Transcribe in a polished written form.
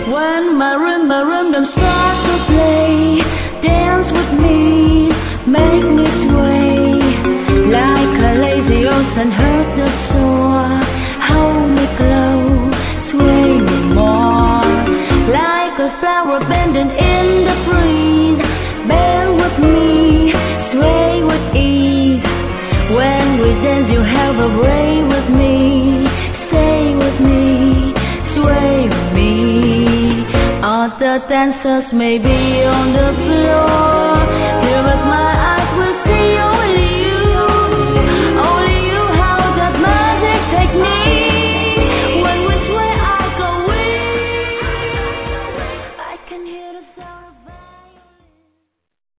When maroon don't start to play, dance with me, make me sway. Like a lazy ocean, hurt the shore. Hold me close, sway me more. Like a flower bending in the breeze, bear with me, sway with ease. When we dance, you have a way with me, stay with me, sway with me. Other dancers may be on the floor.